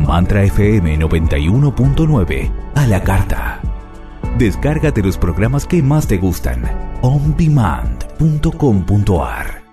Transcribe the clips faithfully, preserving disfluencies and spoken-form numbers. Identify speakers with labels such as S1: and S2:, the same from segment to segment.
S1: Mantra F M noventa y uno punto nueve a la carta. Descárgate los programas que más te gustan. on demand punto com punto a r.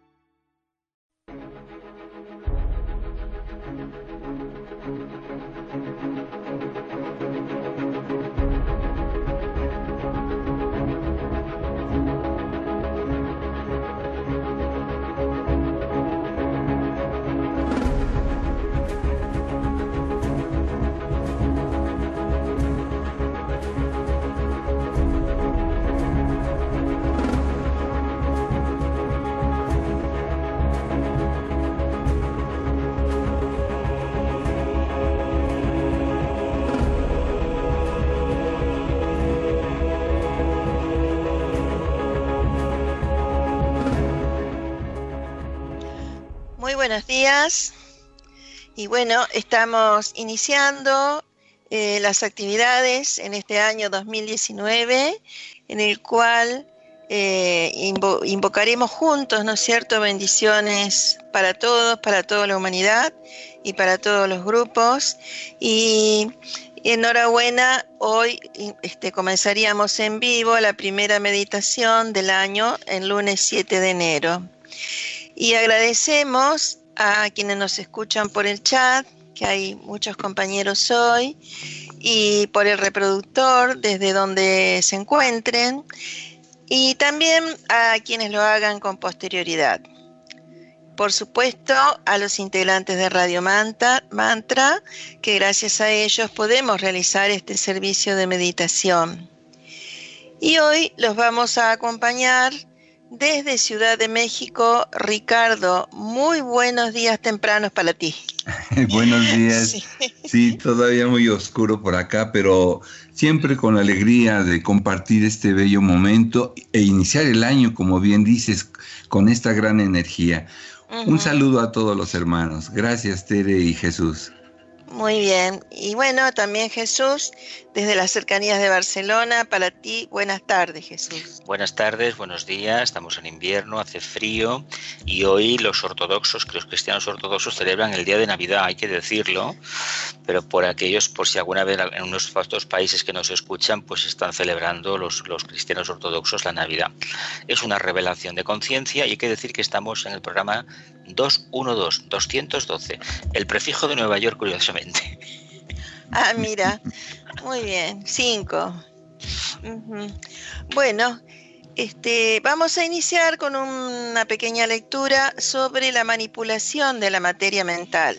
S2: Buenos días, y bueno, estamos iniciando eh, las actividades en este año dos mil diecinueve, en el cual eh, invo invocaremos juntos, ¿no es cierto?, bendiciones para todos, para toda la humanidad y para todos los grupos. Y enhorabuena, hoy este, comenzaríamos en vivo la primera meditación del año, el lunes siete de enero. Y agradecemos a quienes nos escuchan por el chat, que hay muchos compañeros hoy, y por el reproductor desde donde se encuentren, y también a quienes lo hagan con posterioridad. Por supuesto, a los integrantes de Radio Mantra, Mantra, que gracias a ellos podemos realizar este servicio de meditación. Y hoy los vamos a acompañar desde Ciudad de México. Ricardo, muy buenos días tempranos para ti.
S3: Buenos días. Sí. Sí, todavía muy oscuro por acá, pero siempre con la alegría de compartir este bello momento e iniciar el año, como bien dices, con esta gran energía. Uh-huh. Un saludo a todos los hermanos. Gracias, Tere y Jesús.
S2: Muy bien. Y bueno, también Jesús, desde las cercanías de Barcelona, para ti, buenas tardes, Jesús.
S4: Buenas tardes, buenos días, estamos en invierno, hace frío, y hoy los ortodoxos, que los cristianos ortodoxos celebran el día de Navidad, hay que decirlo, pero por aquellos, por si alguna vez en unos otros países que nos escuchan, pues están celebrando los, los cristianos ortodoxos la Navidad. Es una revelación de conciencia, y hay que decir que estamos en el programa doscientos doce, doscientos doce, el prefijo de Nueva York, curiosamente.
S2: Ah, mira, muy bien, cinco. Uh-huh. Bueno, este, vamos a iniciar con una pequeña lectura sobre la manipulación de la materia mental.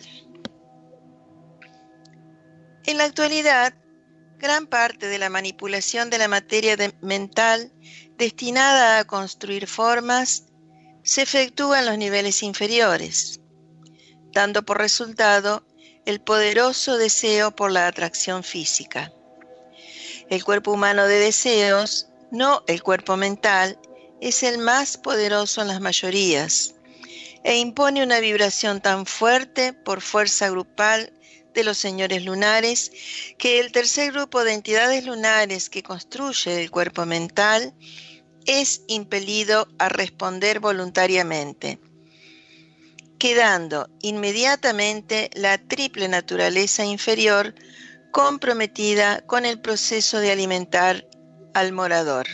S2: En la actualidad, gran parte de la manipulación de la materia de mental destinada a construir formas se efectúa en los niveles inferiores, dando por resultado el poderoso deseo por la atracción física. El cuerpo humano de deseos, no el cuerpo mental, es el más poderoso en las mayorías e impone una vibración tan fuerte por fuerza grupal de los señores lunares que el tercer grupo de entidades lunares que construye el cuerpo mental es impelido a responder voluntariamente, quedando inmediatamente la triple naturaleza inferior comprometida con el proceso de alimentar al morador.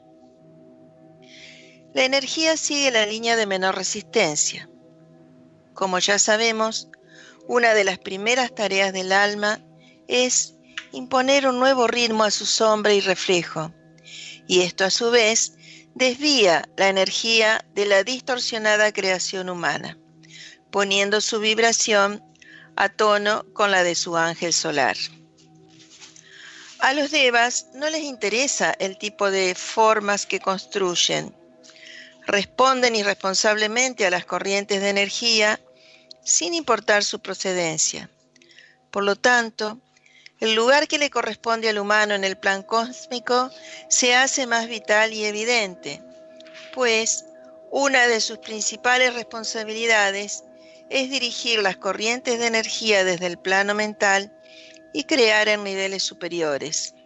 S2: La energía sigue la línea de menor resistencia. Como ya sabemos, una de las primeras tareas del alma es imponer un nuevo ritmo a su sombra y reflejo, y esto a su vez desvía la energía de la distorsionada creación humana, poniendo su vibración a tono con la de su ángel solar. A los devas no les interesa el tipo de formas que construyen. Responden irresponsablemente a las corrientes de energía sin importar su procedencia. Por lo tanto, el lugar que le corresponde al humano en el plan cósmico se hace más vital y evidente, pues una de sus principales responsabilidades es dirigir las corrientes de energía desde el plano mental y crear en niveles superiores.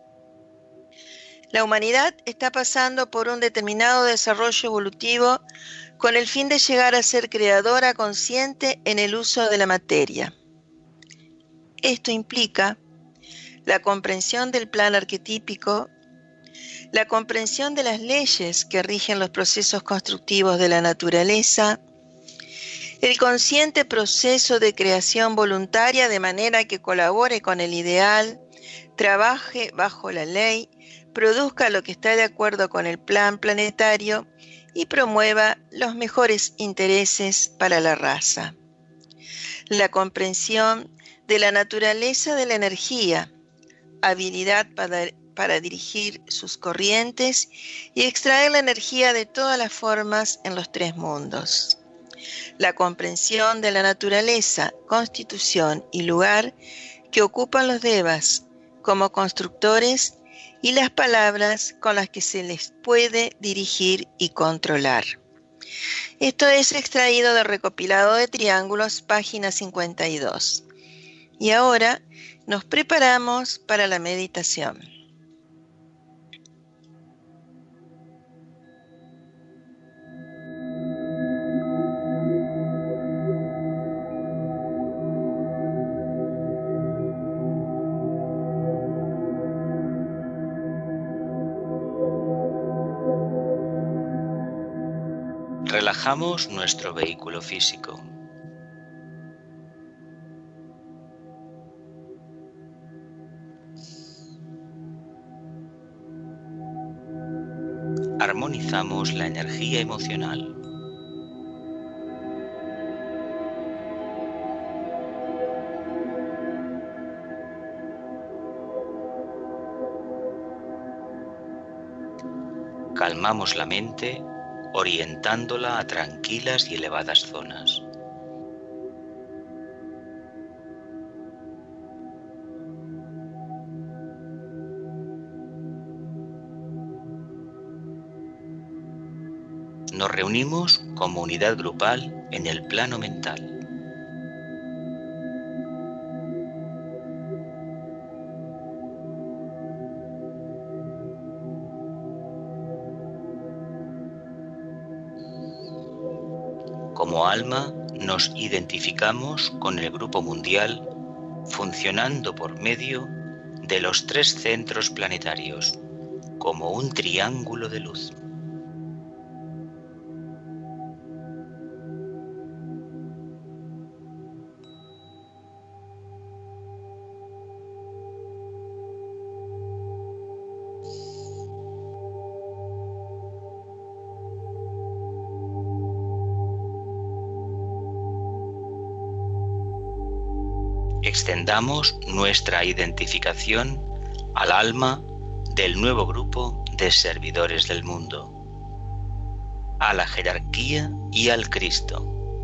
S2: La humanidad está pasando por un determinado desarrollo evolutivo con el fin de llegar a ser creadora consciente en el uso de la materia. Esto implica la comprensión del plan arquetípico, la comprensión de las leyes que rigen los procesos constructivos de la naturaleza, el consciente proceso de creación voluntaria de manera que colabore con el ideal, trabaje bajo la ley, produzca lo que está de acuerdo con el plan planetario y promueva los mejores intereses para la raza. La comprensión de la naturaleza de la energía, habilidad para, para dirigir sus corrientes y extraer la energía de todas las formas en los tres mundos. La comprensión de la naturaleza, constitución y lugar que ocupan los devas como constructores y las palabras con las que se les puede dirigir y controlar. Esto es extraído del recopilado de Triángulos, página cincuenta y dos. Y ahora nos preparamos para la meditación.
S4: Relajamos nuestro vehículo físico. Armonizamos la energía emocional. Calmamos la mente, orientándola a tranquilas y elevadas zonas. Nos reunimos como unidad grupal en el plano mental. Como alma, nos identificamos con el grupo mundial, funcionando por medio de los tres centros planetarios, como un triángulo de luz. Extendamos nuestra identificación al alma del nuevo grupo de servidores del mundo, a la jerarquía y al Cristo,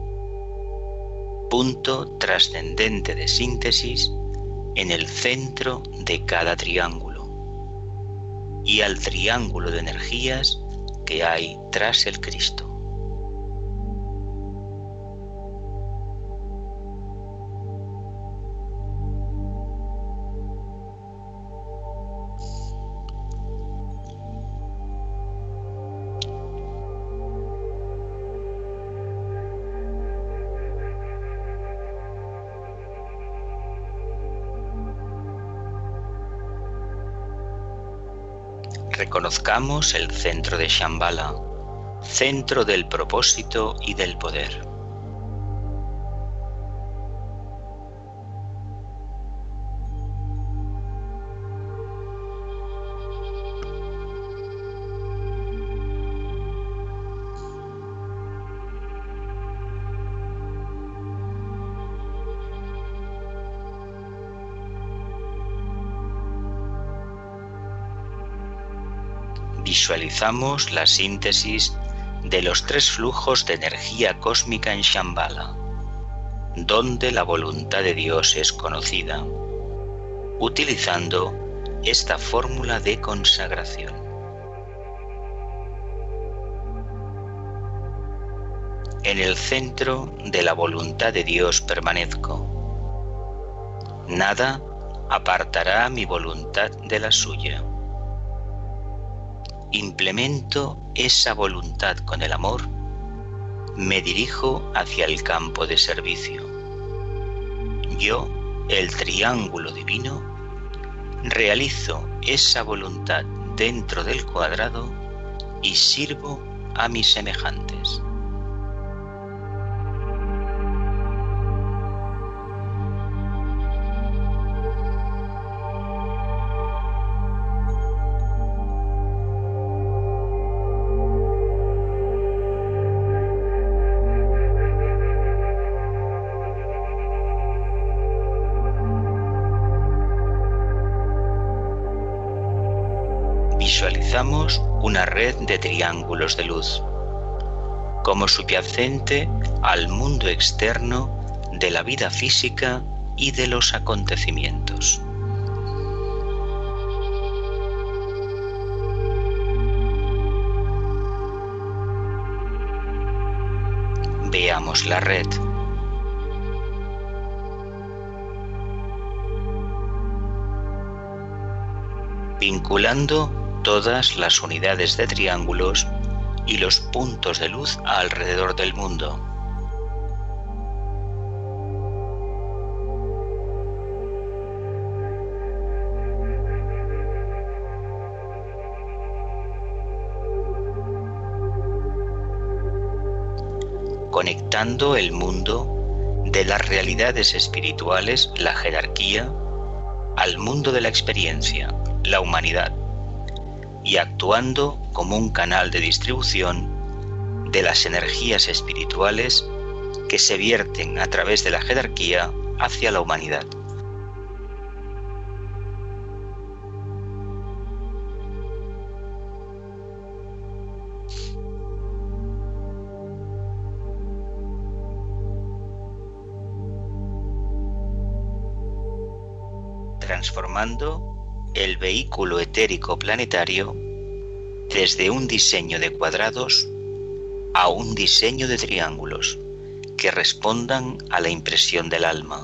S4: punto trascendente de síntesis en el centro de cada triángulo, y al triángulo de energías que hay tras el Cristo. Reconozcamos el centro de Shambhala, centro del propósito y del poder. Visualizamos la síntesis de los tres flujos de energía cósmica en Shambhala, donde la voluntad de Dios es conocida, utilizando esta fórmula de consagración. En el centro de la voluntad de Dios permanezco. Nada apartará mi voluntad de la suya. Implemento esa voluntad con el amor, me dirijo hacia el campo de servicio. Yo el triángulo divino, realizo esa voluntad dentro del cuadrado y sirvo a mis semejantes. Visualizamos una red de triángulos de luz, como subyacente al mundo externo de la vida física y de los acontecimientos. Veamos la red. Vinculando todas las unidades de triángulos y los puntos de luz alrededor del mundo. Conectando el mundo de las realidades espirituales, la jerarquía, al mundo de la experiencia, la humanidad, y actuando como un canal de distribución de las energías espirituales que se vierten a través de la jerarquía hacia la humanidad. Transformando el vehículo etérico planetario desde un diseño de cuadrados a un diseño de triángulos que respondan a la impresión del alma.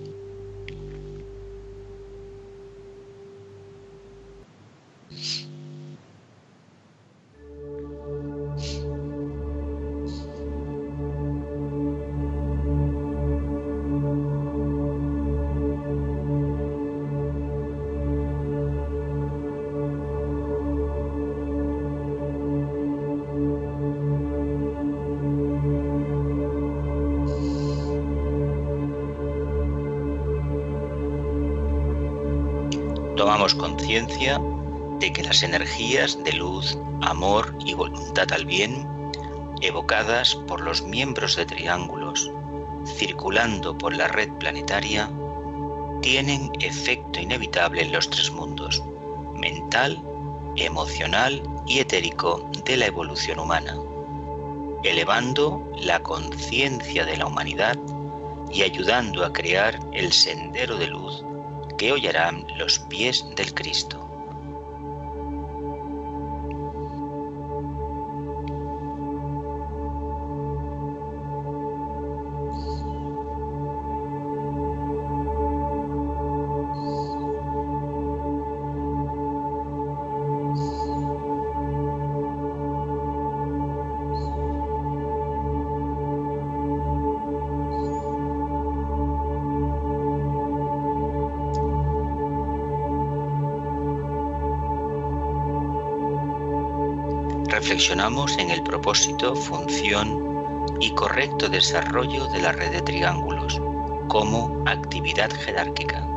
S4: Tomamos conciencia de que las energías de luz, amor y voluntad al bien, evocadas por los miembros de triángulos, circulando por la red planetaria, tienen efecto inevitable en los tres mundos, mental, emocional y etérico de la evolución humana, elevando la conciencia de la humanidad y ayudando a crear el sendero de luz que hollarán los pies del Cristo. Reflexionamos en el propósito, función y correcto desarrollo de la red de triángulos como actividad jerárquica.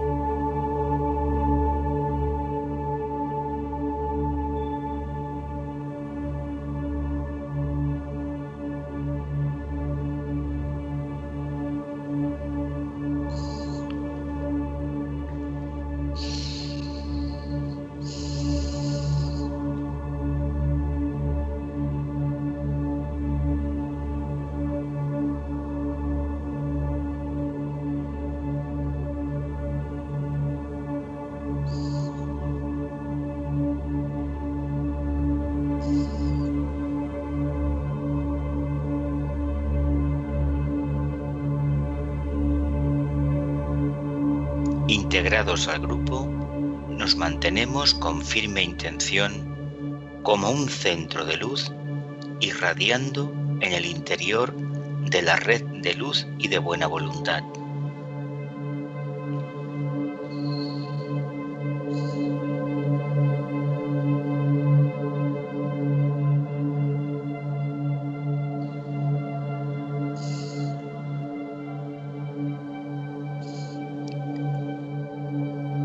S4: Integrados al grupo, nos mantenemos con firme intención como un centro de luz irradiando en el interior de la red de luz y de buena voluntad.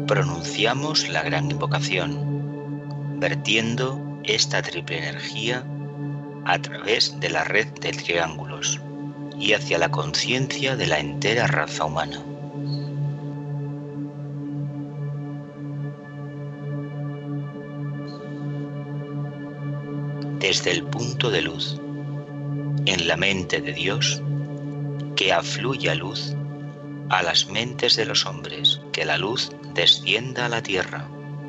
S4: pronunciamos la gran invocación, vertiendo esta triple energía a través de la red de triángulos y hacia la conciencia de la entera raza humana. Desde el punto de luz, en la mente de Dios, que afluya luz a las mentes de los hombres, que la luz descienda a la tierra.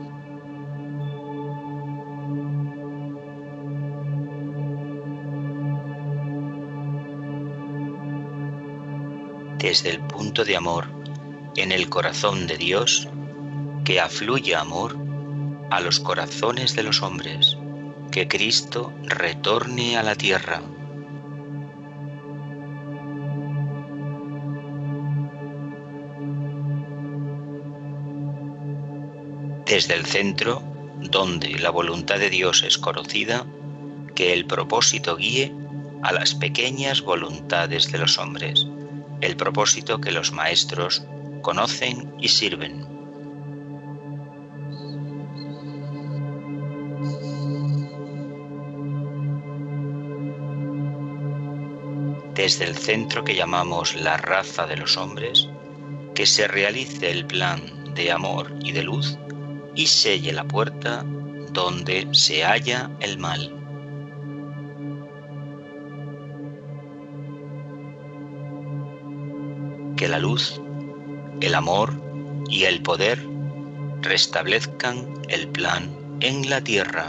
S4: Desde el punto de amor, en el corazón de Dios, que afluya amor a los corazones de los hombres, que Cristo retorne a la tierra. Desde el centro, donde la voluntad de Dios es conocida, que el propósito guíe a las pequeñas voluntades de los hombres, el propósito que los maestros conocen y sirven. Desde el centro que llamamos la raza de los hombres, que se realice el plan de amor y de luz y selle la puerta donde se halla el mal. Que la luz, el amor y el poder restablezcan el plan en la tierra.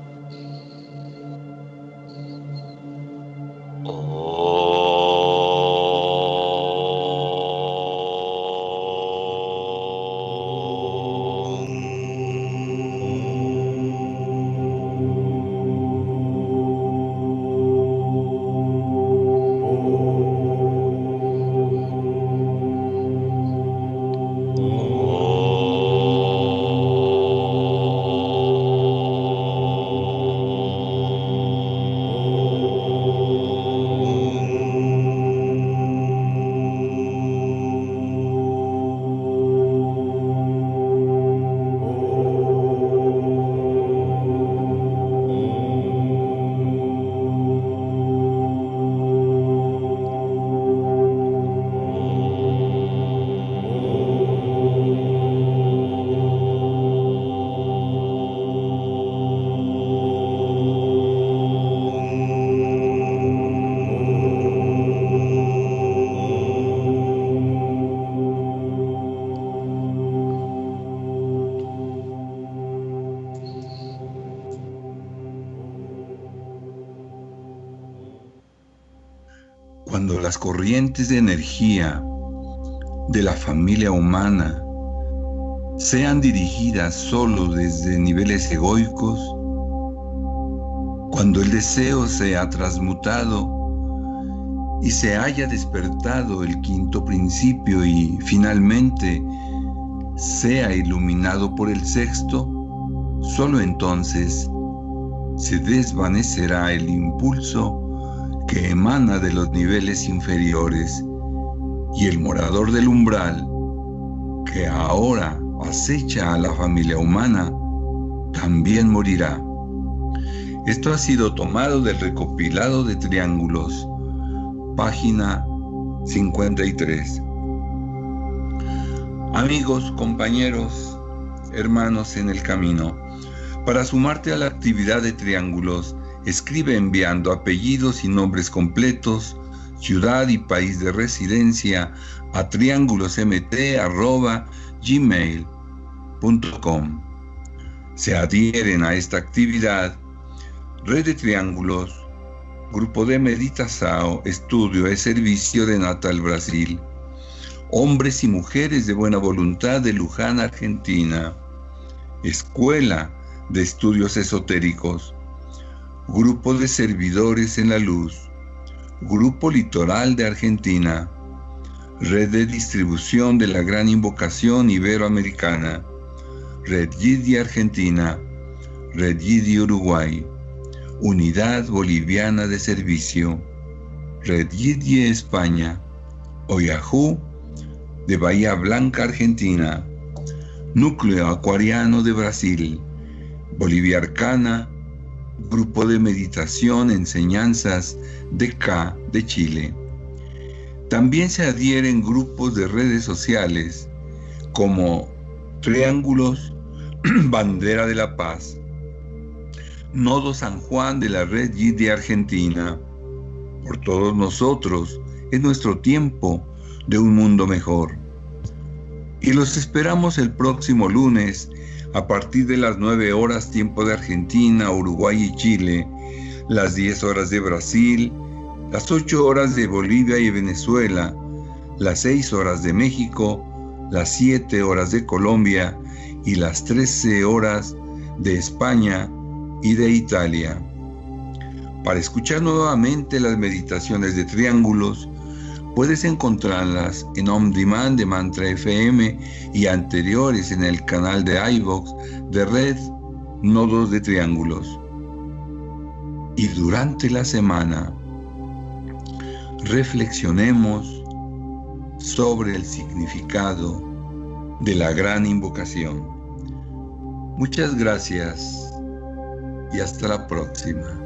S3: Cuando las corrientes de energía de la familia humana sean dirigidas solo desde niveles egoicos, cuando el deseo sea transmutado y se haya despertado el quinto principio y finalmente sea iluminado por el sexto, solo entonces se desvanecerá el impulso que emana de los niveles inferiores, y el morador del umbral, que ahora acecha a la familia humana, también morirá. Esto ha sido tomado del recopilado de triángulos, página cincuenta y tres. Amigos, compañeros, hermanos en el camino, para sumarte a la actividad de triángulos, escribe enviando apellidos y nombres completos, ciudad y país de residencia a triángulosemt arroba gmail punto com. Se adhieren a esta actividad Red de Triángulos, Grupo de Meditação, Estudio de Servicio de Natal, Brasil, Hombres y Mujeres de Buena Voluntad de Luján, Argentina, Escuela de Estudios Esotéricos, Grupo de Servidores en la Luz, Grupo Litoral de Argentina, Red de Distribución de la Gran Invocación Iberoamericana, Red Yiddi Argentina, Red Yiddi Uruguay, Unidad Boliviana de Servicio, Red Yiddi España, Oahu de Bahía Blanca, Argentina, Núcleo Acuariano de Brasil, Bolivia Arcana, Grupo de Meditación Enseñanzas D K de Chile. También se adhieren grupos de redes sociales como Triángulos, Bandera de la Paz, Nodo San Juan de la Red G de Argentina. Por todos nosotros es nuestro tiempo de un mundo mejor. Y los esperamos el próximo lunes a partir de las nueve horas tiempo de Argentina, Uruguay y Chile, las diez horas de Brasil, las ocho horas de Bolivia y Venezuela, las seis horas de México, las siete horas de Colombia y las trece horas de España y de Italia. Para escuchar nuevamente las meditaciones de triángulos, puedes encontrarlas en On Demand de Mantra F M y anteriores en el canal de iVoox de Red Nodos de Triángulos. Y durante la semana, reflexionemos sobre el significado de la gran invocación. Muchas gracias y hasta la próxima.